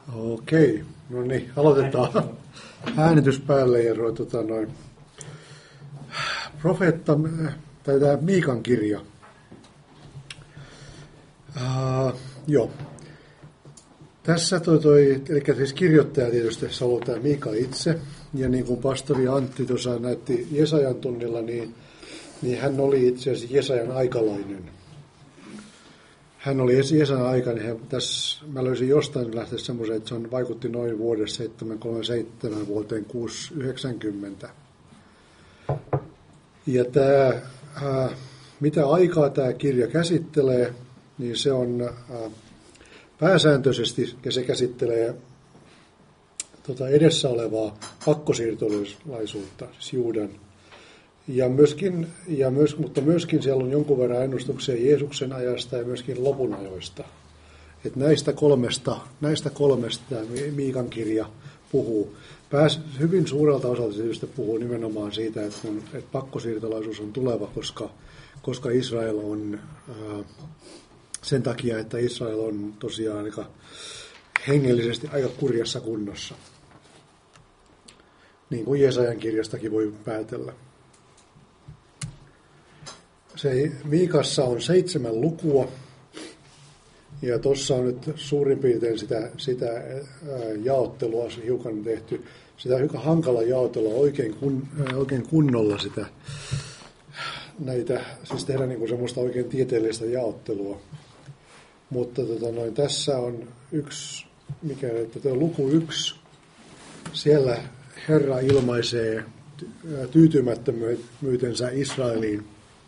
Okei, no niin, aloitetaan. Äänitys päälle ja profeetta, tai tämä Miikan kirja. Joo. Tässä eli siis kirjoittaja tietysti se on tämä Miika itse, ja niin kuin pastori Antti tuossa näytti Jesajan tunnilla, niin hän oli itse asiassa Jesajan aikalainen. Hän oli Jesajan aikainen. Tässä mä löysin jostain lähteä semmoisen, että se vaikutti noin vuodesta 737 vuoteen 690. Ja mitä aikaa tämä kirja käsittelee, niin se on pääsääntöisesti, ja se käsittelee edessä olevaa pakkosiirtolaisuutta, siis Juudan. Mutta myöskin siellä on jonkun verran ennustuksia Jeesuksen ajasta ja myöskin lopun ajoista. Että näistä kolmesta Miikan kirja puhuu. Hyvin suurelta osalta se puhuu nimenomaan siitä, että pakkosiirtolaisuus on tuleva, koska Israel on sen takia, että Israel on tosiaan aika hengellisesti aika kurjassa kunnossa. Niin kuin Jesajan kirjastakin voi päätellä. Miikassa on 7 lukua, ja tuossa on nyt suurin piirtein sitä jaottelua hiukan tehty, sitä hiukan hankala jaottelua oikein kunnolla siis tehdä niin kuin semmoista oikein tieteellistä jaottelua. Mutta tässä on luku 1, siellä Herra ilmaisee tyytymättömyytensä Israeliin.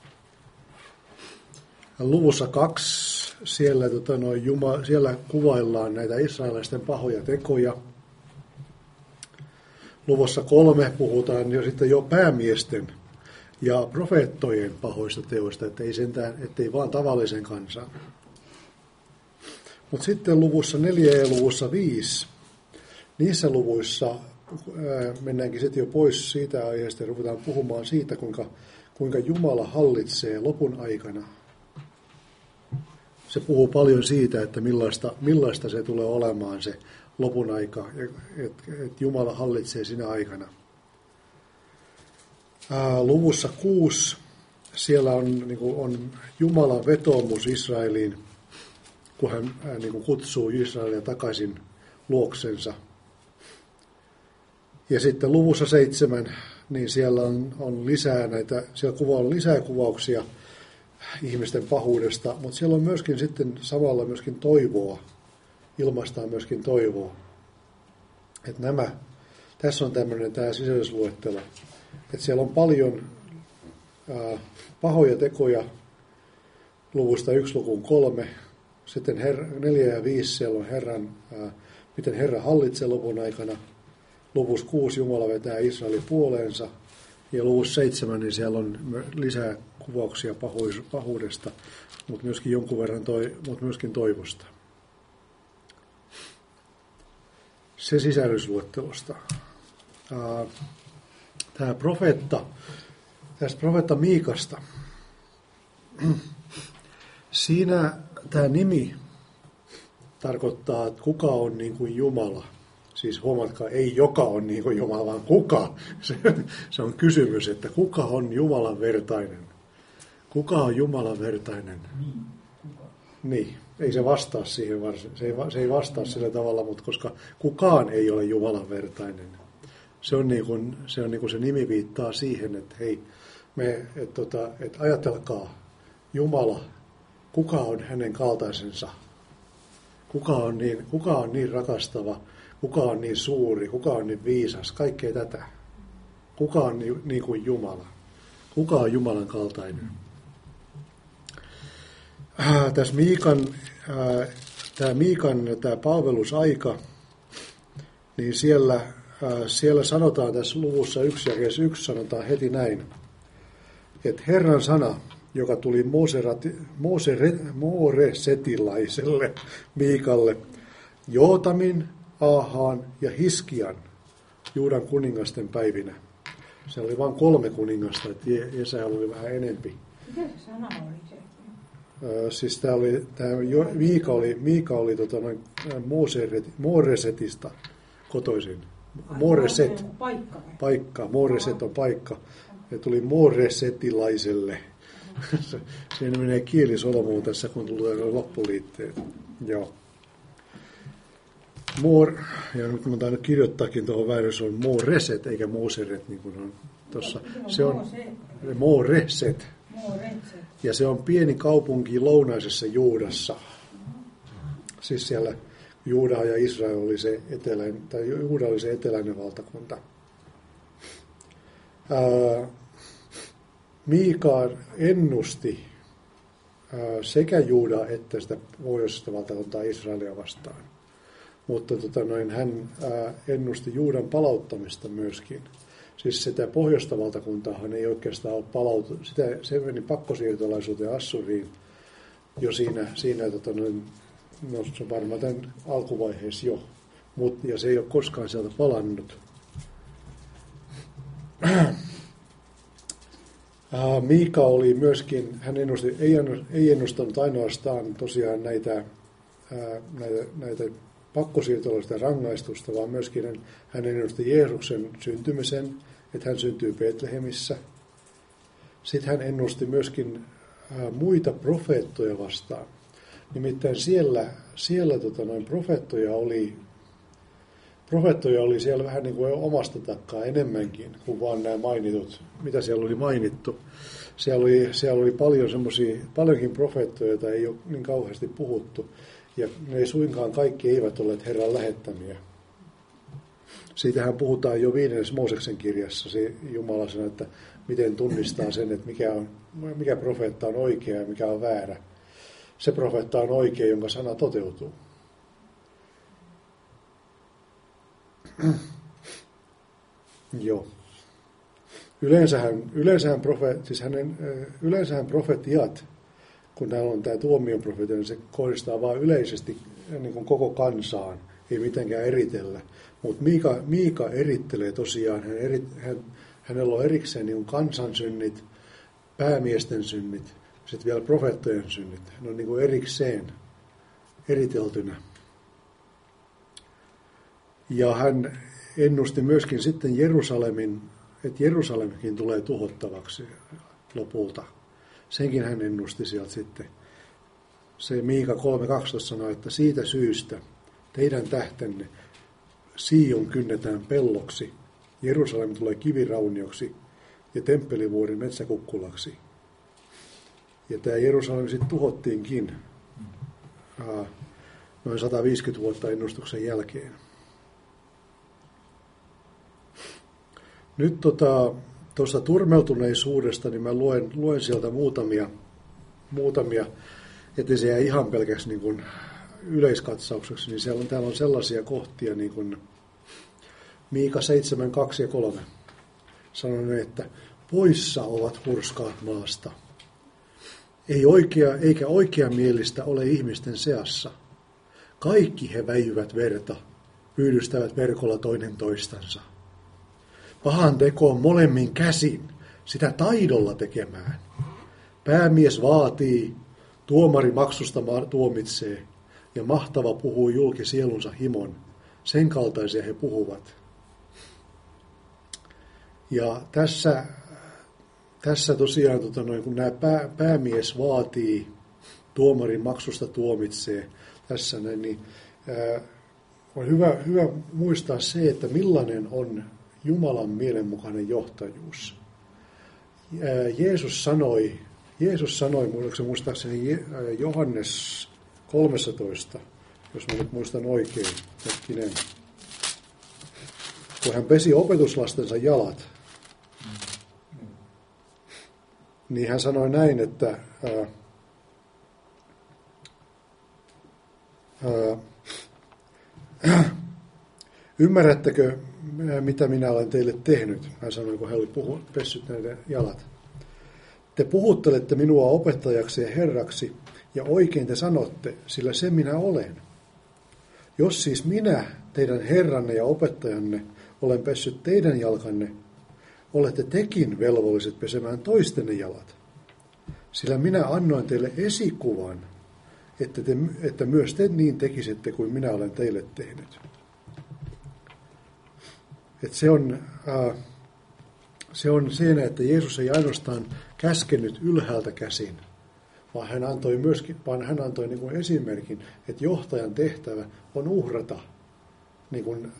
Luvussa 2 siellä kuvaillaan näitä israelaisten pahoja tekoja. Luvussa 3 puhutaan jo päämiesten ja profeettojen pahoista teoista, ettei vaan tavallisen kansan. Mutta sitten luvussa 4 ja luvussa 5, niissä luvuissa mennäänkin sitten jo pois siitä aiheesta ja ruvetaan puhumaan siitä, kuinka Jumala hallitsee lopun aikana. Se puhuu paljon siitä, että millaista se tulee olemaan se lopun aika, että Jumala hallitsee sinä aikana. Luvussa 6 siellä on Jumalan vetoomus Israeliin, kun hän kutsuu Israelia takaisin luoksensa. Ja sitten luvussa 7, niin siellä on lisää kuvauksia ihmisten pahuudesta, mutta siellä on myöskin sitten samalla myöskin toivoa, ilmaistaan myöskin toivoa. Että tässä on tämä sisällysluettelo, että siellä on paljon pahoja tekoja luvusta 1 lukuun 3, sitten 4 ja 5 siellä on miten Herra hallitsee lopun aikana, luvussa 6 Jumala vetää Israelin puoleensa, ja luvussa 7 niin siellä on lisää kuvauksia pahuudesta, mutta myöskin jonkun verran mutta myöskin toivosta. Se sisällysluettelosta. Tästä profeetta Miikasta. Siinä tämä nimi tarkoittaa, että kuka on niin kuin Jumala. Siis huomatkaa, ei joka on niin kuin Jumala, vaan kuka. Se on kysymys, että kuka on Jumalan vertainen. Kuka on Jumalan vertainen? Niin, ei se vastaa siihen se ei vastaa sillä tavalla, mutta koska kukaan ei ole Jumalan vertainen. Se nimi viittaa siihen, että hei, että ajatelkaa, Jumala, kuka on hänen kaltaisensa? Kuka on niin rakastava? Kuka on niin suuri? Kuka on niin viisas? Kaikkea tätä. Kuka on niin kuin Jumala? Kuka on Jumalan kaltainen? Tässä Miikan palvelusaika, niin siellä sanotaan tässä luvussa 1 ja 1 sanotaan heti näin, että Herran sana, joka tuli Mooresetilaiselle Miikalle, Jootamin, Aahaan ja Hiskian Juudan kuningasten päivinä. Se oli vain 3 kuningasta, että Jesaja oli vähän enempi. Mitä se sana oli se? Siis Miika oli Mooresetista kotoisin. Mooreset. Paikka. Mooreset on paikka. Ja tuli mooresetilaiselle. Siinä menee kielisolmuun tässä, kun tulee loppuliitteet. Joo. Ja nyt mä tainnut kirjoittaakin tuohon väärin, se on Mooreset eikä Mooseret, niin kuin on tuossa. Se on Mooreset. Ja se on pieni kaupunki lounaisessa Juudassa. Siis siellä Juuda ja Israel oli se eteläinen, tai Juuda oli se eteläinen valtakunta. Miika ennusti sekä Juudaa että sitä pohjoisesta valtakuntaa Israelia vastaan. Mutta hän ennusti Juudan palauttamista myöskin. Siis sitä pohjoista valtakuntaahan ei oikeastaan ole palautunut. Se meni pakkosiirtolaisuuteen Assuriin jo siinä no, se on varmaan tämän alkuvaiheessa jo. Ja se ei ole koskaan sieltä palannut. Miika oli myöskin, hän ei ennustanut ainoastaan tosiaan näitä pakkosiirtolaisten rangaistusta, vaan myöskin hän ennusti Jeesuksen syntymisen, että hän syntyy Betlehemissä. Sitten hän ennusti myöskin muita profeettoja vastaan. Nimittäin siellä profeettoja oli siellä vähän niin kuin omasta takkaa enemmänkin kuin vaan nämä mainitut, mitä siellä oli mainittu. Siellä oli paljonkin profeettoja, joita ei ole niin kauheasti puhuttu. Ja ne suinkaan kaikki eivät olleet Herran lähettämiä. Siitähän puhutaan jo 5. Mooseksen kirjassa, Jumala sanoi, että miten tunnistaa sen, että mikä profeetta on oikea ja mikä on väärä. Se profeetta on oikea, jonka sana toteutuu. Joo. Yleensähän profetiat, kun täällä on tämä tuomioprofetia, niin se kohdistaa vain yleisesti niin kuin koko kansaan, ei mitenkään eritellä. Mutta Miika erittelee tosiaan, hänellä on erikseen niin kansan synnit, päämiesten synnit, sitten vielä profeettojen synnit. Ne on niin kuin erikseen eriteltynä. Ja hän ennusti myöskin sitten että Jerusalemikin tulee tuhottavaksi lopulta. Senkin hän ennusti sieltä sitten. Se Miika 3.12 sanoi, että siitä syystä teidän tähtenne Sion kynnetään pelloksi, Jerusalem tulee kiviraunioksi ja temppelivuori metsäkukkulaksi. Ja tämä Jerusalem sitten tuhottiinkin noin 150 vuotta ennustuksen jälkeen. Nyt tuosta turmeltuneisuudesta, niin mä luen sieltä muutamia, ettei se jää ihan pelkäksi niin kuin yleiskatsaukseksi, niin täällä on sellaisia kohtia, niin kuin Miika 7, 2 ja 3 sanoo, että poissa ovat hurskaat maasta. Eikä oikeamielistä ole ihmisten seassa. Kaikki he väijyvät verta, pyydystävät verkolla toinen toistansa. Pahan tekoon molemmin käsin, sitä taidolla tekemään. Päämies vaatii, tuomari maksusta tuomitsee, ja mahtava puhuu julki sielunsa himon. Sen kaltaisia he puhuvat. Ja tässä tosiaan, kun nämä päämies vaatii, tuomarin maksusta tuomitsee, tässä näin, niin on hyvä muistaa se, että millainen on Jumalan mielenmukainen johtajuus. Jeesus sanoi, muistaakseni Johannes 13, jos mä nyt muistan oikein, kun hän pesi opetuslastensa jalat, niin hän sanoi näin, että ymmärrättekö, mitä minä olen teille tehnyt? Hän sanoi, kun hän oli pessyt näiden jalat. Te puhuttelette minua opettajaksi ja herraksi, ja oikein te sanotte, sillä se minä olen. Jos siis minä, teidän herranne ja opettajanne, olen pessyt teidän jalkanne, olette tekin velvolliset pesemään toistenne jalat. Sillä minä annoin teille esikuvan, että myös te niin tekisitte kuin minä olen teille tehnyt. Että se on siinä, että Jeesus ei ainoastaan käskenyt ylhäältä käsin, vaan hän antoi niin kuin esimerkin, että johtajan tehtävä on uhrata, niin kuin,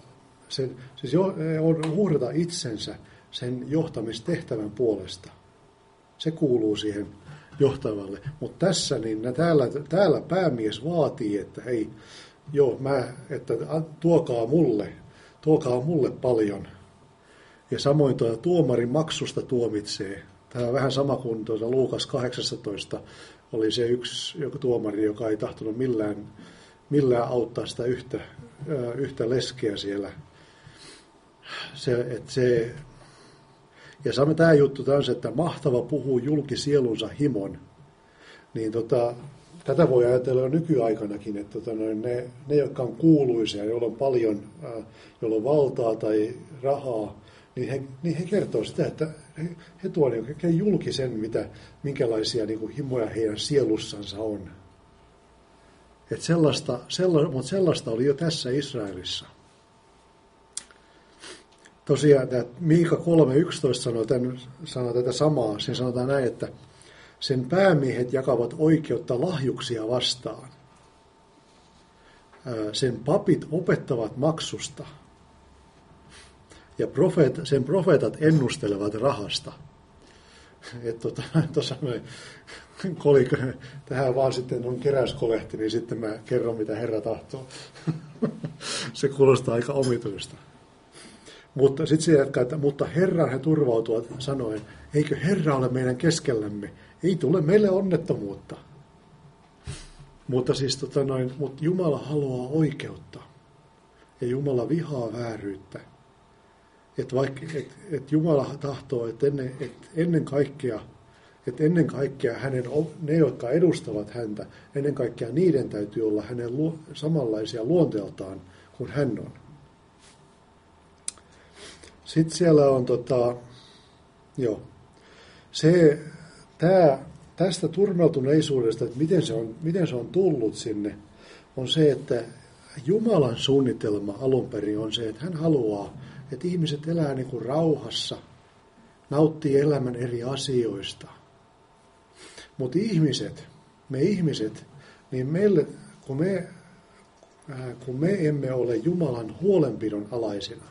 on uhrata itsensä sen johtamistehtävän puolesta. Se kuuluu siihen johtavalle. Mutta tässä niin täällä päämies vaatii, että hei, että tuokaa mulle paljon. Ja samoin tuomarin maksusta tuomitsee. Tämä on vähän sama kuin Luukas 18 oli se joku tuomari, joka ei tahtonut millään auttaa sitä yhtä leskeä siellä. Ja sama tämä juttu on se, että mahtava puhuu julki sielunsa himon. Niin tätä voi ajatella jo nykyaikanakin, että ne, jotka on kuuluisia, joilla on paljon, joilla on valtaa tai rahaa, niin he kertoo sitä, että he tuo niin julki sen, minkälaisia niin kuin himoja heidän sielussansa on. Mutta sellaista oli jo tässä Israelissa. Tosiaan tämä Miika 3.11 sanoo tätä samaa. Siinä sanotaan näin, että sen päämiehet jakavat oikeutta lahjuksia vastaan. Sen papit opettavat maksusta. Ja sen profeetat ennustelevat rahasta. Tuossa tähän vaan sitten on keräyskolehti, niin sitten mä kerron, mitä Herra tahtoo. Se kuulostaa aika omituista. Mutta sitten se jatkaa, että mutta Herraan he turvautuvat sanoen, eikö Herra ole meidän keskellämme? Ei tule meille onnettomuutta. Mutta siis mutta Jumala haluaa oikeutta. Ja Jumala vihaa vääryyttä. Että Jumala tahtoo, että ennen kaikkea ne, jotka edustavat häntä, ennen kaikkea niiden täytyy olla hänen samanlaisia luonteeltaan kuin hän on. Sitten siellä on tästä turmeltuneisuudesta, että miten se on tullut sinne, on se, että Jumalan suunnitelma alun perin on se, että hän haluaa, että ihmiset elää niin kuin rauhassa, nauttii elämän eri asioista. Mutta me ihmiset, niin meille, kun me emme ole Jumalan huolenpidon alaisina,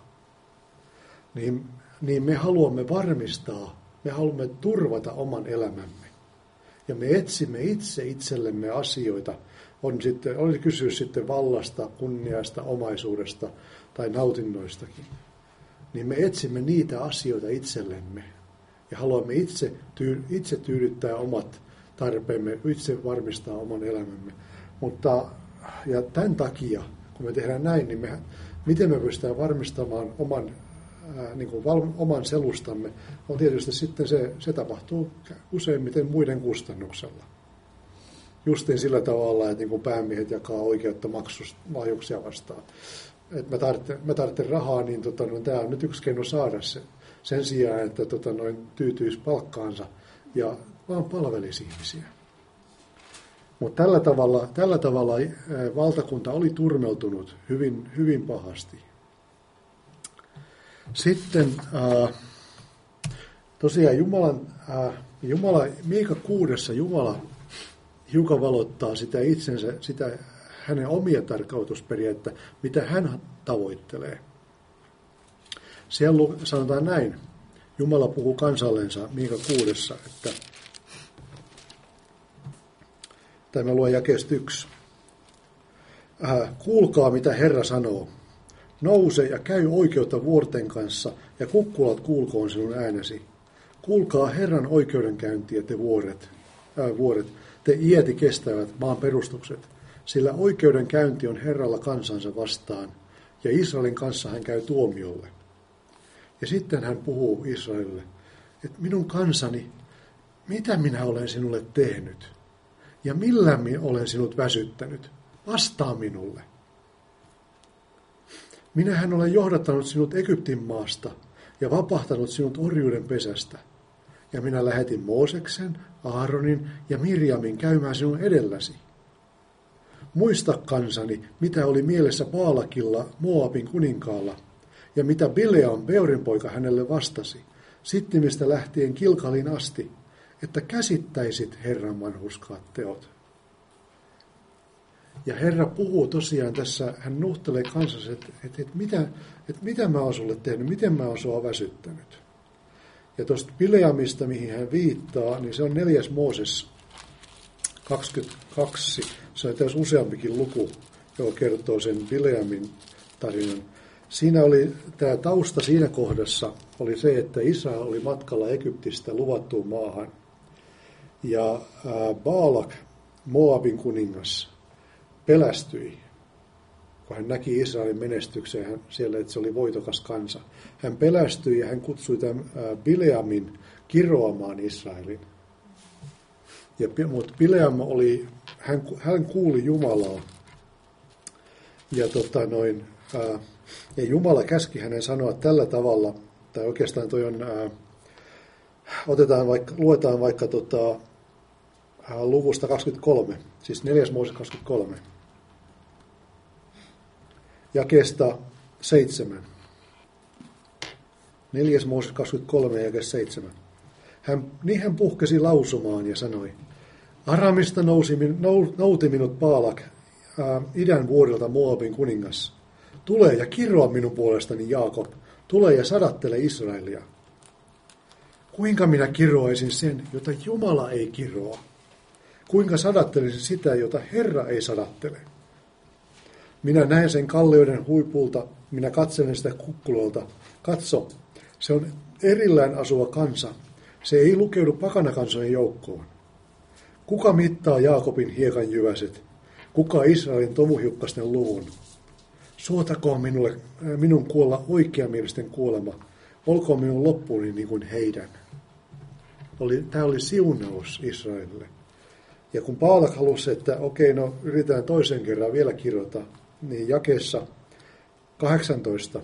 niin me haluamme varmistaa, me haluamme turvata oman elämämme. Ja me etsimme itsellemme asioita, on kysymys sitten vallasta, kunniasta, omaisuudesta tai nautinnoistakin. Niin me etsimme niitä asioita itsellemme ja haluamme itse tyydyttää omat tarpeemme, itse varmistaa oman elämämme. Ja tämän takia, kun me tehdään näin, niin miten me pystytään varmistamaan oman selustamme, on tietysti sitten se tapahtuu useimmiten muiden kustannuksella. Justiin sillä tavalla, että niin päämiehet jakaa oikeutta maksulahjuksia vastaan. Että mä tarvitsen rahaa, niin tämä on nyt yksi keino saada se. Sen sijaan, että tyytyisi palkkaansa ja vaan palvelisi ihmisiä. Mutta tällä tavalla valtakunta oli turmeltunut hyvin, hyvin pahasti. Sitten tosiaan Miika 6. Jumala hiukan valottaa sitä hänen omia tarkoitusperiä, että mitä hän tavoittelee. Siellä sanotaan näin, Jumala puhuu kansallensa Miika 6, tai mä luen jakeesta 1. Kuulkaa, mitä Herra sanoo. Nouse ja käy oikeutta vuorten kanssa, ja kukkulat kuulkoon sinun äänesi. Kuulkaa Herran oikeudenkäyntiä, te vuoret, te iäti kestävät maan perustukset, sillä oikeudenkäynti on Herralla kansansa vastaan, ja Israelin kanssa hän käy tuomiolle. Ja sitten hän puhuu Israelille, että minun kansani, mitä minä olen sinulle tehnyt, ja millä minä olen sinut väsyttänyt, vastaa minulle. Minähän olen johdattanut sinut Egyptin maasta ja vapahtanut sinut orjuuden pesästä. ja minä lähetin Mooseksen, Aaronin ja Mirjamin käymään sinun edelläsi. Muista kansani, mitä oli mielessä Baalakilla, Moabin kuninkaalla, ja mitä Bileam, Beorin poika, hänelle vastasi, Sittimistä lähtien Kilkalin asti, että käsittäisit Herran vanhurskaat teot. Ja Herra puhuu tosiaan tässä, hän nuhtelee kansansa, että mitä mä oon sulle tehnyt, miten mä oon sua väsyttänyt. Ja tuosta Bileamista, mihin hän viittaa, niin se on 4. Mooses 22. Se on tässä useampikin luku, joka kertoo sen Bileamin tarinan. Siinä oli tämä tausta siinä kohdassa, oli se, että Israel oli matkalla Egyptistä luvattuun maahan. Ja Baalak, Moabin kuningas, pelästyi, kun hän näki Israelin menestyksen siellä, että se oli voitokas kansa. Hän pelästyi ja hän kutsui tämän Bileamin kiroamaan Israelin. Mutta Bileam hän kuuli Jumalaa. Ja Jumala käski hänen sanoa tällä tavalla, tai oikeastaan toi on, luetaan vaikka luvusta 23, siis 4. Mooses 23, jakeesta 7. 4. Mooses 23, jakeesta 7. Hän puhkesi lausumaan ja sanoi, Aramista nouti minut Baalak, idän vuorilta Moabin kuningas. Tule ja kiroa minun puolestani, Jaakob. Tule ja sadattele Israelia. Kuinka minä kiroaisin sen, jota Jumala ei kiroa? Kuinka sadattelisin sitä, jota Herra ei sadattele? Minä näen sen kallioiden huipulta, minä katselen sitä kukkulolta. Katso, se on erillään asuva kansa. Se ei lukeudu pakanakansojen joukkoon. Kuka mittaa Jaakobin hiekanjyväset? Kuka Israelin tomuhiukkasten luvun? Suotakoon minun kuolla oikeamielisten kuolema. Olkoon minun loppuuni niin kuin heidän. Tämä oli siunaus Israelille. Ja kun Baalak halusi, että yritetään toisen kerran vielä kirjoita, niin jakeessa 18.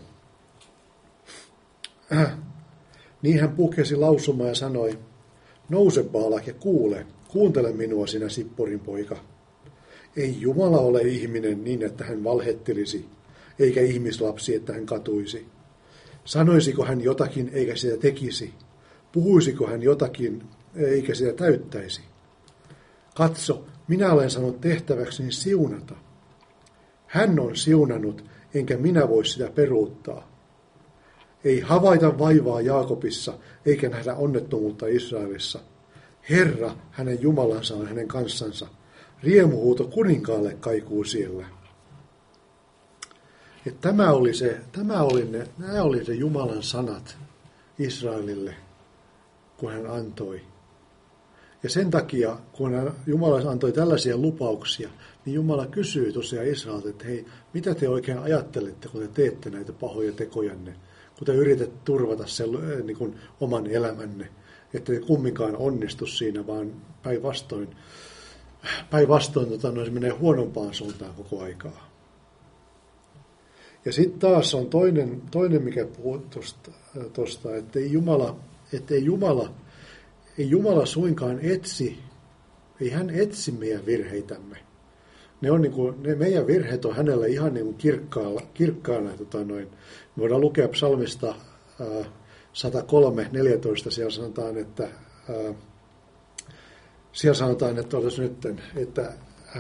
Niin hän puhkesi lausumaan ja sanoi, nouse Baalak ja kuuntele minua sinä Sipporin poika. Ei Jumala ole ihminen niin, että hän valhettelisi, eikä ihmislapsi, että hän katuisi. Sanoisiko hän jotakin, eikä sitä tekisi? Puhuisiko hän jotakin, eikä sitä täyttäisi? Katso, minä olen sanonut tehtäväkseni siunata. Hän on siunannut, enkä minä voi sitä peruuttaa. Ei havaita vaivaa Jaakobissa, eikä nähdä onnettomuutta Israelissa. Herra, hänen Jumalansa on hänen kanssansa. Riemuhuuto kuninkaalle kaikuu siellä. Nämä oli se Jumalan sanat Israelille, kun hän antoi. Ja sen takia, kun Jumala antoi tällaisia lupauksia, niin Jumala kysyy tosiaan Israelilta, että hei, mitä te oikein ajattelette, kun te teette näitä pahoja tekojanne, kun te yritätte turvata sen niin kuin oman elämänne, että te kumminkaan onnistu siinä, vaan päinvastoin se menee huonompaan suuntaan koko aikaa. Ja sitten taas on toinen mikä puhuu tuosta, että ei Jumala suinkaan ei hän etsi meidän virheitämme. Ne meidän virheet on hänellä ihan niin kuin kirkkaana. Me voidaan lukea psalmista 103:14, siellä sanotaan, että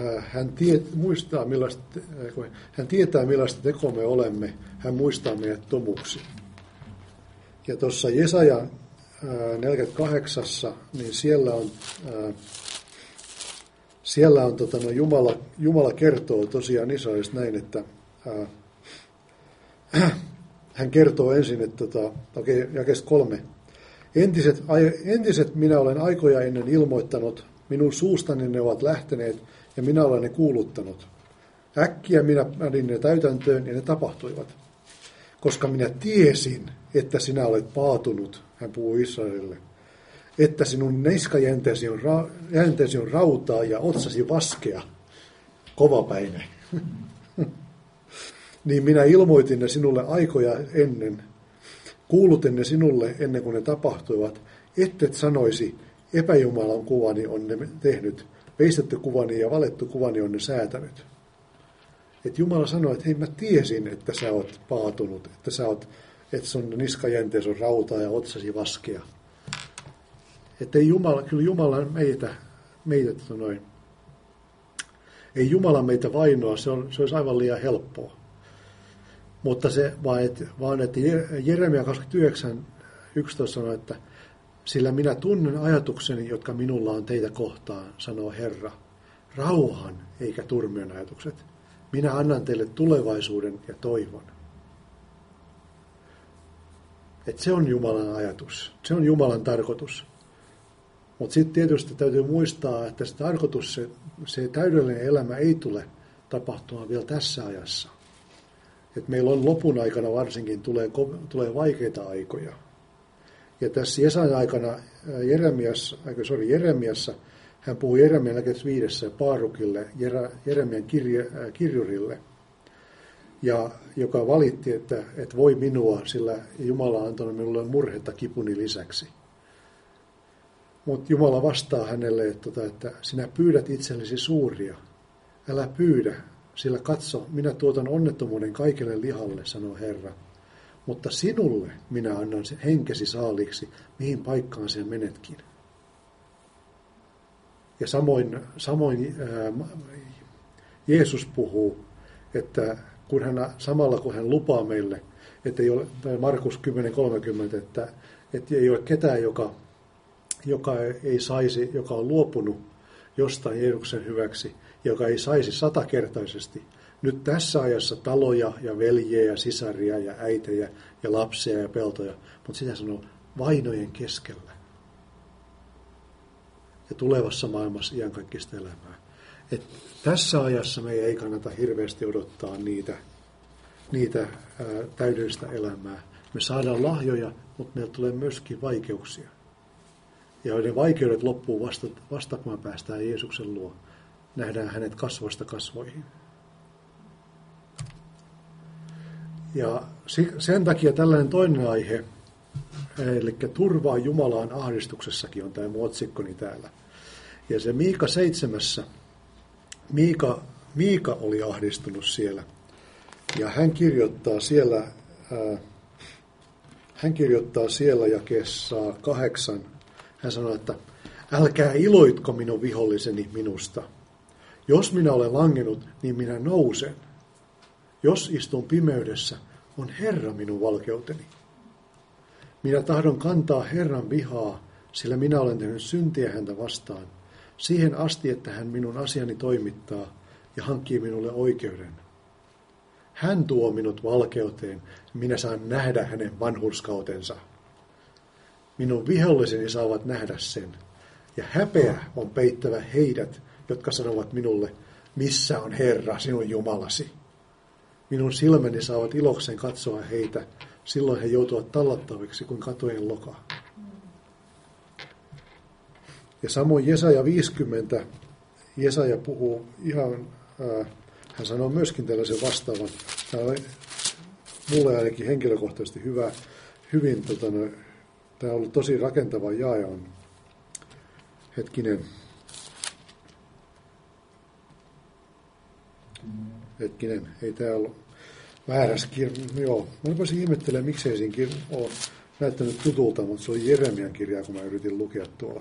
hän tietää millaista tekoa me olemme, hän muistaa meidät tomuksi. Ja tuossa Jesaja 48, niin siellä on Jumala kertoo tosiaan Israelista näin, että hän kertoo ensin, että jakeesta 3. Entiset minä olen aikoja ennen ilmoittanut, minun suustani ne ovat lähteneet ja minä olen ne kuuluttanut. Äkkiä minä panin ne täytäntöön ja ne tapahtuivat. Koska minä tiesin, että sinä olet paatunut, hän puhuu Israelille, että sinun niskajänteesi on rautaa ja otsasi vaskea, kovapäinen. Niin minä ilmoitin ne sinulle aikoja ennen, kuulutin ne sinulle ennen kuin ne tapahtuivat, ettet sanoisi, epäjumalan kuvani on ne tehnyt, veistetty kuvani ja valettu kuvani on ne säätänyt. Että Jumala sanoi, että hei, mä tiesin, että sä oot paatunut, että sun niskajänteessä on rautaa ja otsasi vaskea. Että ei Jumala, kyllä Jumala ei Jumala meitä vainoa, se olisi aivan liian helppoa. Mutta se vaan että Jeremia 29:11 sanoo, että sillä minä tunnen ajatukseni, jotka minulla on teitä kohtaan, sanoo Herra. Rauhan eikä turmion ajatukset. Minä annan teille tulevaisuuden ja toivon. Että se on Jumalan ajatus. Se on Jumalan tarkoitus. Mutta sitten tietysti täytyy muistaa, että se tarkoitus, se täydellinen elämä ei tule tapahtumaan vielä tässä ajassa. Et meillä on lopun aikana varsinkin tulee vaikeita aikoja. Ja tässä Jesajan aikana Jeremiassa, hän puhui Jeremian 45 Paarukille, Jeremian kirjurille, ja joka valitti, että voi minua, sillä Jumala on antanut minulle murhetta kipuni lisäksi. Mutta Jumala vastaa hänelle, että sinä pyydät itsellesi suuria. Älä pyydä, sillä katso, minä tuotan onnettomuuden kaikelle lihalle, sanoo Herra. Mutta sinulle minä annan henkesi saaliksi, mihin paikkaan sen menetkin. Ja samoin Jeesus puhuu, että samalla kun hän lupaa meille, että ei ole, Markus 10:30, että ei ole ketään, joka on luopunut jostain Jeesuksen hyväksi, joka ei saisi 100-kertaisesti. Nyt tässä ajassa taloja ja veljiä ja sisaria ja äitejä ja lapsia ja peltoja, mutta sitä sanoo vainojen keskellä. Ja tulevassa maailmassa iankaikkista elämää. Et tässä ajassa meidän ei kannata hirveästi odottaa niitä täydellistä elämää. Me saadaan lahjoja, mutta meillä tulee myöskin vaikeuksia. Ja ne vaikeudet loppuu vasta kun me päästään Jeesuksen luo. Nähdään hänet kasvoista kasvoihin. Ja sen takia tällainen toinen aihe, eli turvaa Jumalaan ahdistuksessakin on tämä mun otsikkoni täällä. Ja se Miika 7. Miika oli ahdistunut siellä. Ja hän kirjoittaa siellä jakeessa 8. Hän sanoi, että älkää iloitko minun viholliseni minusta. Jos minä olen langennut, niin minä nousen. Jos istun pimeydessä, on Herra minun valkeuteni. Minä tahdon kantaa Herran vihaa, sillä minä olen tehnyt syntiä häntä vastaan, siihen asti, että hän minun asiani toimittaa ja hankkii minulle oikeuden. Hän tuo minut valkeuteen, minä saan nähdä hänen vanhurskautensa. Minun viholliseni saavat nähdä sen, ja häpeä on peittävä heidät, jotka sanovat minulle, missä on Herra, sinun Jumalasi. Minun silmäni saavat iloksen katsoa heitä, silloin he joutuvat tallattaviksi kuin katojen loka. Ja samoin Jesaja 50, Jesaja puhuu ihan, hän sanoo myöskin tällaisen vastaavan. Tämä on mulle ainakin henkilökohtaisesti hyvin, tämä on ollut tosi rakentava jae on. Hetkinen, ei tämä ollut väärässä joo, mä rupesin ihmettelemään, miksei siinä ole näyttänyt tutulta, mutta se oli Jeremian kirjaa, kun mä yritin lukea tuolla.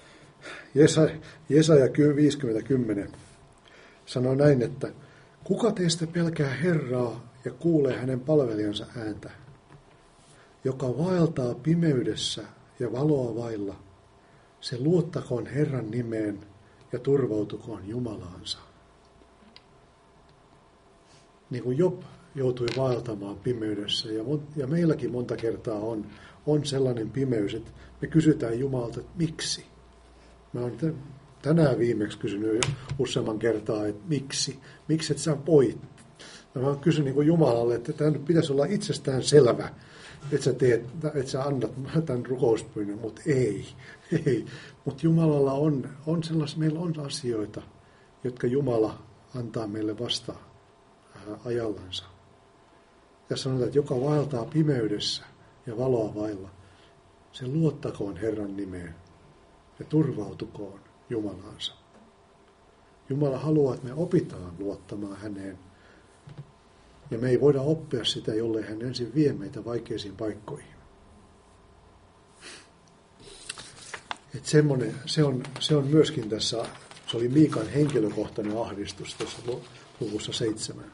Jesaja 50:10 sanoo näin, että kuka teistä pelkää Herraa ja kuulee hänen palvelijansa ääntä, joka vaeltaa pimeydessä ja valoa vailla, se luottakoon Herran nimeen ja turvautukoon Jumalaansa. Niin kuin Job joutui vaeltamaan pimeydessä, ja meilläkin monta kertaa on sellainen pimeys, että me kysytään Jumalalta, että miksi? Mä oon tänään viimeksi kysynyt jo useamman kertaa, että miksi et sä voit? Mä oon kysynyt niin kuin Jumalalle, että tämä nyt pitäisi olla itsestään selvä, että sä annat tämän rukouspyynnön, mutta ei. Mutta Jumalalla on sellaisia, meillä on asioita, jotka Jumala antaa meille vasta ajallansa. Ja sanotaan, että joka vaeltaa pimeydessä ja valoa vailla, se luottakoon Herran nimeen ja turvautukoon Jumalaansa. Jumala haluaa, että me opitaan luottamaan häneen. Ja me ei voida oppia sitä, jollei hän ensin vie meitä vaikeisiin paikkoihin. Että se on myöskin tässä, se oli Miikan henkilökohtainen ahdistus tuossa luvussa 7.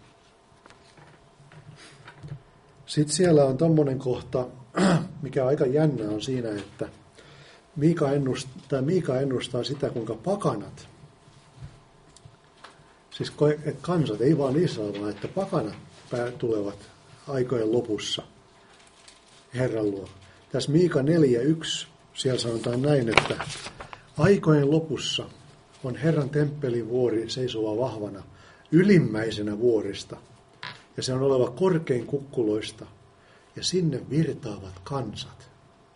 Sitten siellä on tommoinen kohta, mikä aika jännä on siinä, että Miika ennustaa sitä, kuinka pakanat, siis kansat, ei vaan Israel, vaan että pakanat tulevat aikojen lopussa Herran luo. Tässä Miika 4.1, siellä sanotaan näin, että aikojen lopussa on Herran temppelin vuori seisova vahvana, ylimmäisenä vuorista, ja se on oleva korkein kukkuloista, ja sinne virtaavat kansat.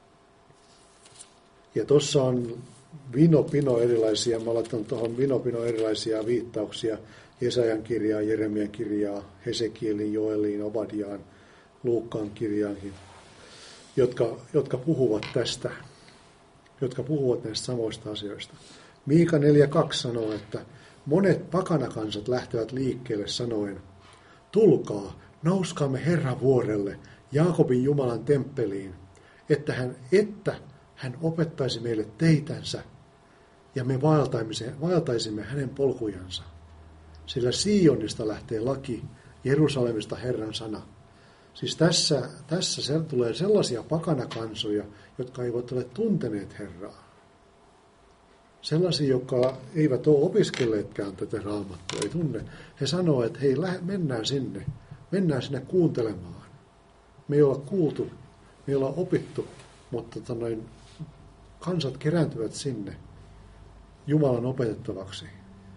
Ja tuossa on vinopino erilaisia, mä laitan tuohon vinopino erilaisia viittauksia, Jesajan kirjaa, Jeremian kirjaa, Hesekielin, Joeliin, Obadiaan, Luukkaan kirjaankin, jotka puhuvat tästä, jotka puhuvat näistä samoista asioista. Miika 4.2 sanoo, että monet pakanakansat lähtevät liikkeelle sanoen, tulkaa, nouskaamme Herran vuorelle, Jaakobin Jumalan temppeliin, että hän opettaisi meille teitänsä ja me vaeltaisimme hänen polkujansa. Sillä Sionista lähtee laki, Jerusalemista Herran sana. Siis tässä tulee sellaisia pakanakansoja, jotka eivät ole tunteneet Herraa. Sellaisia, jotka eivät ole opiskelleetkään tätä raamattua, ei tunne. He sanoo, että hei, mennään sinne kuuntelemaan. Me ei olla kuultu, me ei olla opittu, mutta kansat kerääntyvät sinne Jumalan opetettavaksi.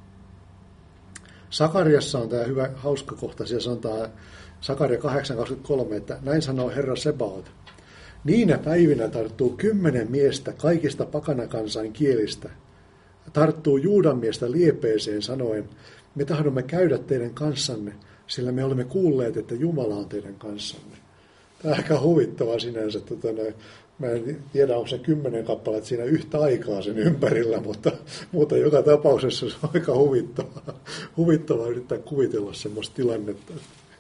Sakariassa on tämä hyvä, hauska kohta, siellä sanotaan Sakaria 8.23, että näin sanoo Herra Sebaot. Niinä päivinä tarttuu 10 miestä kaikista pakanakansain kielistä. Tarttuu Juudan miestä liepeeseen sanoen, me tahdomme käydä teidän kanssanne, sillä me olemme kuulleet, että Jumala on teidän kanssanne. Tämä on aika huvittavaa sinänsä. Mä en tiedä, onko se 10 kappaletta siinä yhtä aikaa sen ympärillä, mutta joka tapauksessa se on aika huvittavaa yrittää kuvitella semmoista tilannetta.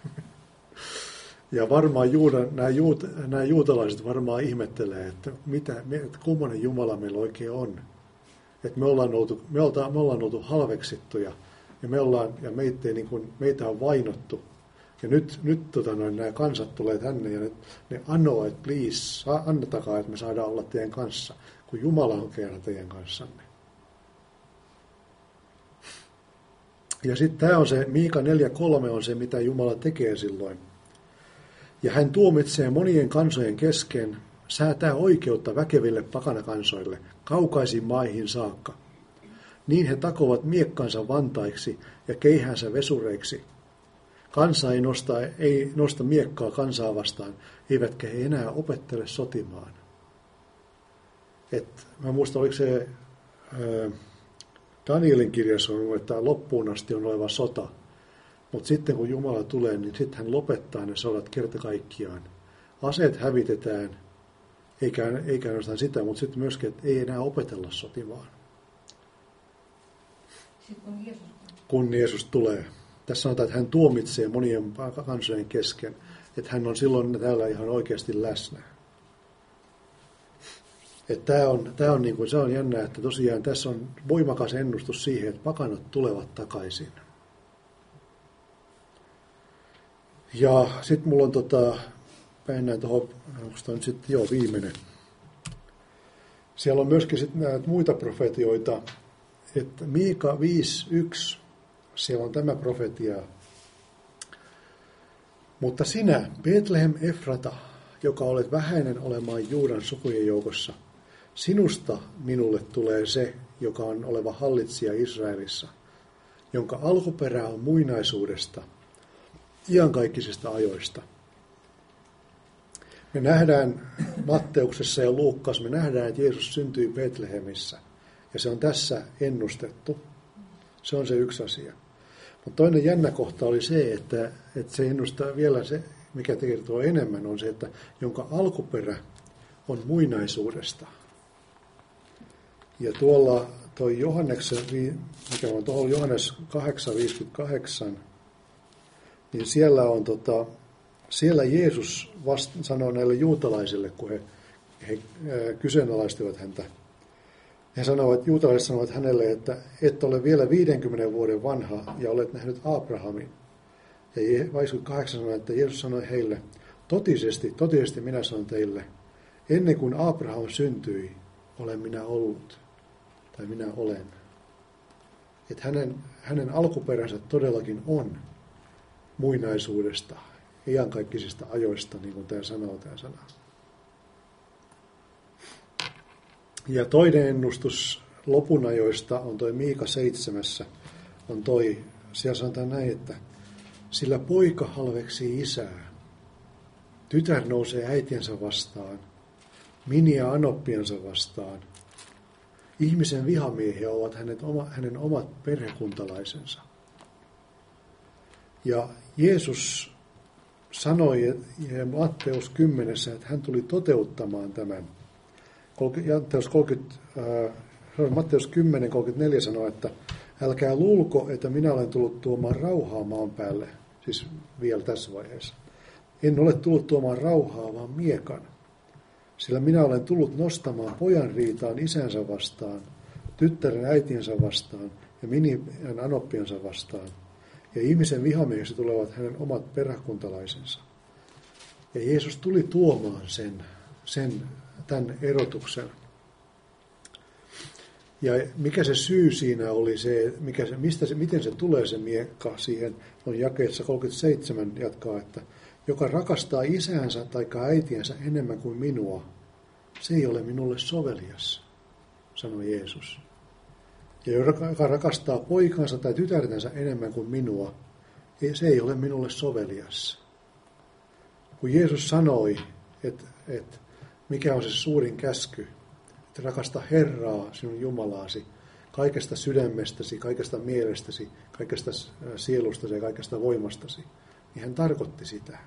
Ja varmaan nämä juutalaiset varmaan ihmettelee, että kummonen Jumala meillä oikein on. Että me ollaan oltu halveksittuja ja meitä on vainottu. Ja nyt nämä kansat tulee tänne ja ne anoo, että please, annettakaa, että me saadaan olla teidän kanssa, kun Jumala on kerran teidän kanssanne. Ja sitten tämä on se, Miika 4.3 on se, mitä Jumala tekee silloin. Ja hän tuomitsee monien kansojen kesken, säätää oikeutta väkeville pakanakansoille, kaukaisiin maihin saakka. Niin he takovat miekkansa vantaiksi ja keihänsä vesureiksi. Kansa ei nosta miekkaa kansaa vastaan, eivätkä he enää opettele sotimaan. Mä muistan, oliko se Danielin kirjassa on, että loppuun asti on oleva sota. Mutta sitten kun Jumala tulee, niin sitten hän lopettaa ne sodat kerta kaikkiaan. Aseet hävitetään, eikä ainoastaan sitä, mutta sitten myöskin, että ei enää opetella sotimaan. Kun Jeesus tulee. Tässä sanotaan, että hän tuomitsee monien kansojen kesken, että hän on silloin täällä ihan oikeasti läsnä. Tämä on niin kuin, se on jännä, että tosiaan tässä on voimakas ennustus siihen, että pakanat tulevat takaisin. Ja sitten mulla on mennään tuohon, onko tämä nyt sitten viimeinen. Siellä on myöskin sitten näitä muita profetioita, että Miika 5.1, siellä on tämä profetia. Mutta sinä, Betlehem Efrata, joka olet vähäinen olemaan Juudan sukujen joukossa, sinusta minulle tulee se, joka on oleva hallitsija Israelissa, jonka alkuperä on muinaisuudesta, iankaikkisista ajoista. Me nähdään Matteuksessa ja Luukkaassa, me nähdään, että Jeesus syntyi Betlehemissä. Ja se on tässä ennustettu. Se on se yksi asia. Mutta toinen jännä kohta oli se, että se ennustaa vielä se, mikä kertoo enemmän, on se, että jonka alkuperä on muinaisuudesta. Ja tuolla toi Johanneksen, mikä on tuolla Johannes 8:58, niin siellä Jeesus sanoo näille juutalaisille, kun he kyseenalaistivat häntä. Juutalaiset sanovat hänelle, että et ole vielä 50 vuoden vanha ja olet nähnyt Abrahamin. Ja 58 sanoo, että Jeesus sanoi heille, totisesti minä sanon teille, ennen kuin Abraham syntyi, olen minä ollut, tai minä olen. Että hänen alkuperänsä todellakin on muinaisuudesta, iankaikkisista ajoista, niin kuin tämä sana. Ja toinen ennustus lopun ajoista on toi Miika 7, siellä sanotaan näin, että sillä poika halveksii isää, tytär nousee äitiensä vastaan, mini ja anoppiansa vastaan. Ihmisen vihamiehiä ovat hänen omat perhekuntalaisensa. Ja Jeesus sanoi Matteus 10, että hän tuli toteuttamaan tämän. Matteus 10:34 sanoo, että älkää luulko, että minä olen tullut tuomaan rauhaa maan päälle, siis vielä tässä vaiheessa. En ole tullut tuomaan rauhaa, vaan miekan. Sillä minä olen tullut nostamaan pojan riitaan isänsä vastaan, tyttären äitiensä vastaan ja miniän anoppiansa vastaan. Ja ihmisen vihamiehiksi tulevat hänen omat peräkuntalaisensa. Ja Jeesus tuli tuomaan tämän erotuksen. Ja mikä se syy siinä oli, miten se tulee se miekka siihen, on jakeessa 37 jatkaa, että joka rakastaa isäänsä tai äitiänsä enemmän kuin minua, se ei ole minulle sovelias, sanoi Jeesus. Ja joka rakastaa poikansa tai tytärtänsä enemmän kuin minua, se ei ole minulle sovelias. Kun Jeesus sanoi, että mikä on se suurin käsky, että rakasta Herraa, sinun Jumalaasi, kaikesta sydämestäsi, kaikesta mielestäsi, kaikesta sielustasi ja kaikesta voimastasi, niin hän tarkoitti sitä.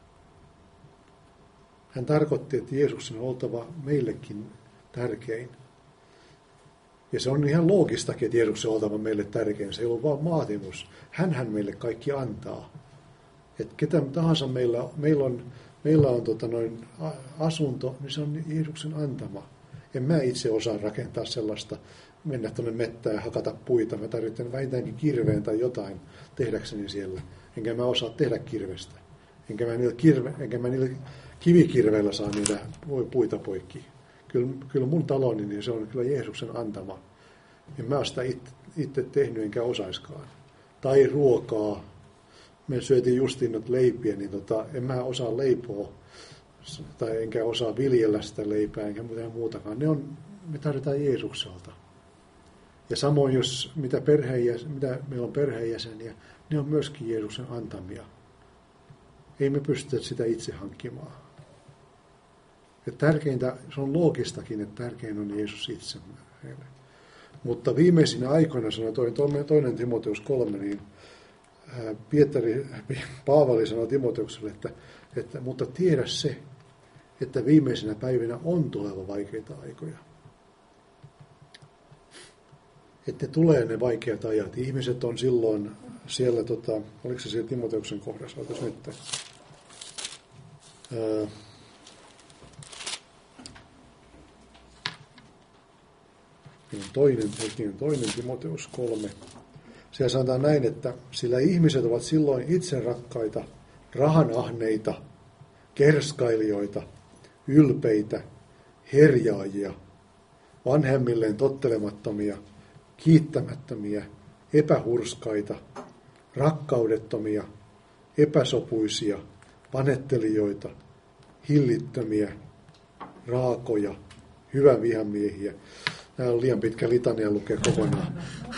Hän tarkoitti, että Jeesuksen on oltava meillekin tärkein. Ja se on ihan loogistakin, että Jeesuksen on oltava meille tärkein. Se ei ole vaan vaatimus. Hänhän meille kaikki antaa. Että ketä tahansa meillä on asunto, niin se on Jeesuksen antama. En mä itse osaa rakentaa sellaista, mennä tuonne mettään ja hakata puita. Mä tarvitsen vähintäänkin kirveen tai jotain tehdäkseni siellä. Enkä mä osaa tehdä kirvestä. Enkä mä niillä kivikirveillä saa niitä puita poikki. Kyllä mun taloni, niin se on kyllä Jeesuksen antama. En mä ole sitä itse tehnyt, enkä osaiskaan. Tai ruokaa. Me syötiin justiin noita leipiä, niin en mä osaa leipoa. Tai enkä osaa viljellä sitä leipää, enkä mitään muutakaan. Me tarvitaan Jeesukselta. Ja samoin, mitä meillä on perheenjäseniä, ne on myöskin Jeesuksen antamia. Ei me pystytä sitä itse hankkimaan. Ja tärkeintä, se on loogistakin, että tärkein on Jeesus itse meille. Mutta viimeisinä aikoina, sanoi toinen Timoteus 3, niin Paavali sanoi Timoteukselle, että mutta tiedä se, että viimeisinä päivinä on tuleva vaikeita aikoja. Että tulee ne vaikeat ajat. Ihmiset on silloin siellä, oliko se siellä Timoteuksen kohdassa, otas nyt. Toinen Timoteus 3. Siellä sanotaan näin, että sillä ihmiset ovat silloin itserakkaita, rahanahneita, kerskailijoita, ylpeitä, herjaajia, vanhemmilleen tottelemattomia, kiittämättömiä, epähurskaita, rakkaudettomia, epäsopuisia, panettelijoita, hillittömiä, raakoja, hyvänvihamiehiä. Tämä on liian pitkä litania lukea kokonaan.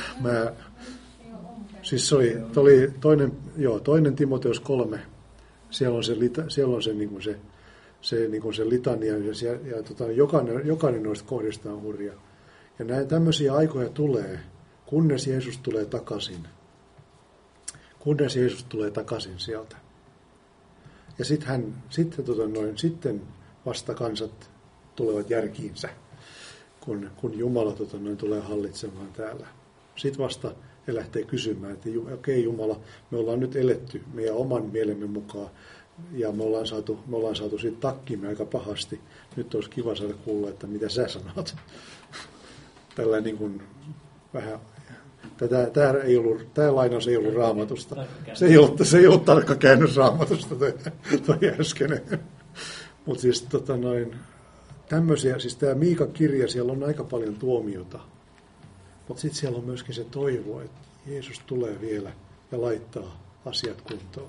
Siis oli toinen Timoteus 3. Siellä on se litania ja jokainen noista kohdista on hurja. Ja tämmöisiä aikoja tulee, kunnes Jeesus tulee takaisin. Kunnes Jeesus tulee takaisin sieltä. Ja sitten vasta kansat tulevat järkiinsä, kun Jumala tulee hallitsemaan täällä. Sitten vasta he lähtee kysymään, että okei Jumala, me ollaan nyt eletty meidän oman mielemme mukaan ja me ollaan saatu siitä takkimme aika pahasti. Nyt olisi kiva saada kuulla, että mitä sä sanot. Tällä niin kuin vähän, tämä lainaus ei ollut Raamatusta. Se ei ollut tarkka käännös Raamatusta toi äskeinen. Mutta siis tämmöisiä, siis tämä Miikan kirja, siellä on aika paljon tuomiota. Mutta sitten siellä on myöskin se toivo, että Jeesus tulee vielä ja laittaa asiat kuntoon.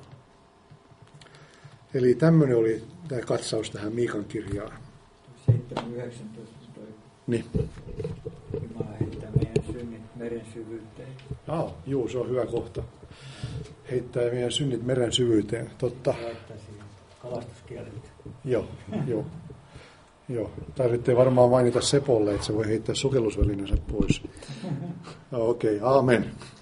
Eli tämmöinen oli tämä katsaus tähän Miikan kirjaan. 7.19 toi. Niin. Jumala heittää meidän synnit meren syvyyteen. Juu, se on hyvä kohta. Heittää meidän synnit meren syvyyteen, totta. Laittaa siihen kalastuskielet. Joo. Tarvitsee varmaan mainita Sepolle, että se voi heittää sukellusvälineensä pois. Okei, aamen.